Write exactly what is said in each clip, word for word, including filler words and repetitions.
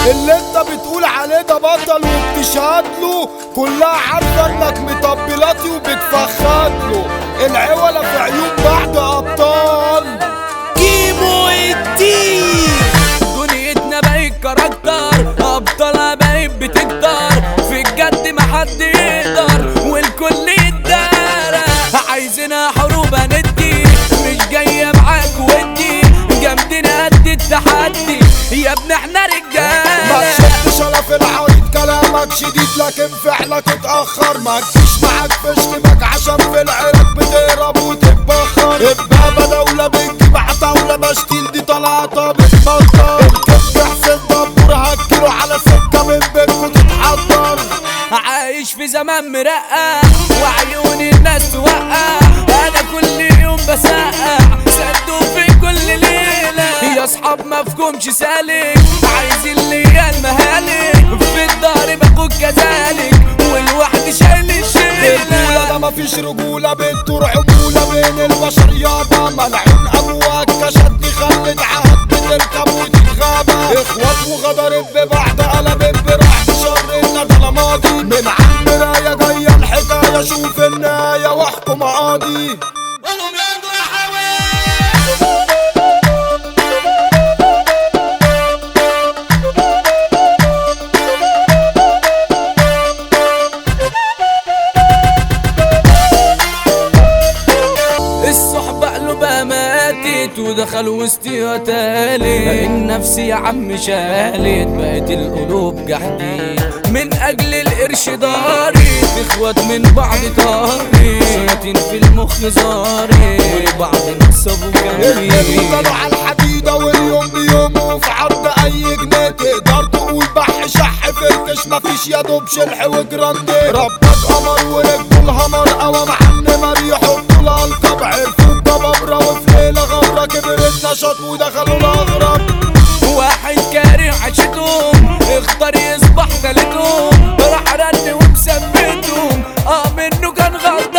اللي انت بتقول عليه ده بطل وبتشهد له، كلها عارفه انك مطبلاتي وبتفخد له. العوله في عيون بعض ابطال كيمو الدين. دنيتنا بقت كاركتر، ابطالها بقت بتكتر، في الجد محد يقدر والكل يتدارى. عايزينها حروب هندي، مش جايه معاك ودي، جامدين قد التحدي يا ابن احنا رجاله. ما تشدش انا في العريض، كلامك شديد لكن فعلك اتأخر. ما تجيش معاك في اشتباك عشان في العراق بتهرب وتتبخر. البابا دولة بتجيب عتاولة، بشتيل دي طلعتها بتبطل. الكبد حسين دبور هتجيله على سكة من بينكوا تتحضر. عايش في زمان مرقع وعيون الناس توقع، انا كل يوم بسقع صندوق في كل ليلة. يا اصحاب مفهومش سالك، عايزين ليا المهالك، في الدار بكون كذلك والواحد شايل الشيلة. الرجولة ده مفيش رجولة، بنتور عمولة بين البشر يابا. ملعون ابوك كشدني خلت عهد بتركب وتتغابى. اخوات وغدرت ببعض قلبت برعب شر الندى ماضي. من عم مراية جاية الحكاية، شوف النهاية واحكم قاضي. ودخل وسطي تالي، النفس يا عم شالت، بقت القلوب جحدي من اجل القرش داري. اخوات من بعض طاري، شياطين في المخ زاري، وبعض نصبوا جنبي. كانوا على الحديدة واليوم بيومه في عرض اي جنيه. تقدر تقول بح شح فركش، مفيش يا دوب شلح وجراندي. ربك قمر ورجله الهمر، قوام عنمر يحطوا لها القبع. عرفوا الضبابرة وفي ليلة غمرة كبرت نشاط ودخلوا الاغرب. واحد كاره عشتهم اختار يصبح تالتهم، راح رن ومثبتهم اه منه كان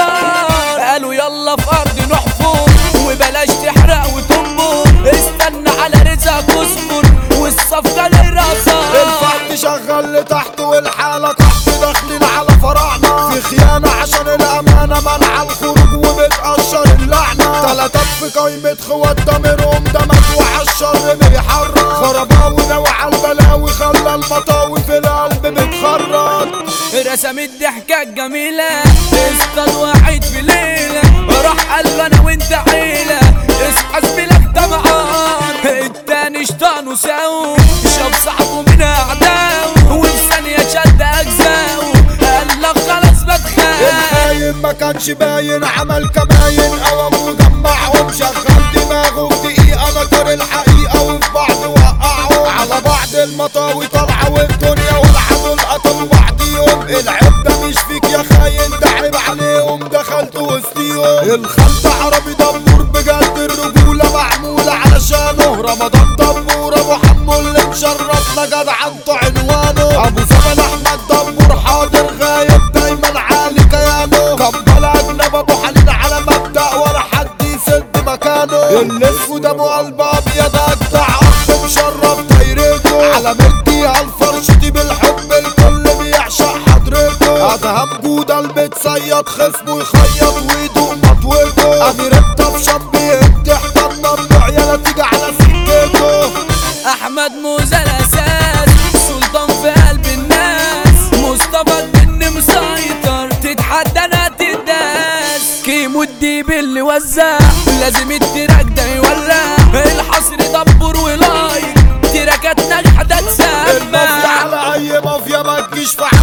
غدار. قالوا يلا في ارض نحفر وبلاش تحرق وتنبر، استنى على رزقك واصبر والصفقة للرصاص. الفرد شغال لتحت والحالة تحت، داخلين على فراعنة في خيانة عشان الأمانة. منع الخروج وبتقشر اللعنة، تلاتات في قايمة خوات ده منهم ده مدوع الشر بيحرك. خرباوي نوع البلاوي خلى المطاوي في القلب بتخرج. رسم الضحكة الجميلة اصطاد واحد في ليلة، راح قال له انا وانت عيلة، اصحى زميلك طمعان. التاني شطان وساوي شاف صاحبه من اعدائه، وفي ثانية شد اجزاؤه قال لك خلاص بتخاف. الخاين ما كانش باين، عمل كماين قوم وجمعهم. شغل دماغه في دقيقة نكر الحقيقة، وفي بعض وقعهم على بعض. المطاوي طالعة والدنيا والعدل قتلوا بعضيهم. العيب ده مش فيك يا خاين، ده عيب عليهم دخلت وسطيهم. الخلط عربي دبور بجد، الرجولة معمولة علشانه. رمضان دبور ابو حمو اللي مشرفنا جدعنته عنوانه. ابو زمن احمد دبور حاضر غايب دايما عالي كيانه. كمبل اجنب ابو حنين على مبدأ ولا حد يسد مكانه. الاسود ابو قلب ابيض اجدع اخ مشرف دايرته. على مدي هالفرش دي بالحب الكل بيعشق حضرته. ادهم جودة المتصيد خصمه يخيط ويدوق مطوته. امير الطفشان بيهد احضر ممنوع يلا تيجي على سكته. احمد موزة الاساس سلطان في قلب الناس، مصطفى الجن مسيطر تتحدى تداس. كيمو الديب اللي وزع لازم التراك ده يولع، الحصر دبر ولايك تراكات ناجحة ده تسمع. المافيا على اي مافيا ما تجيش في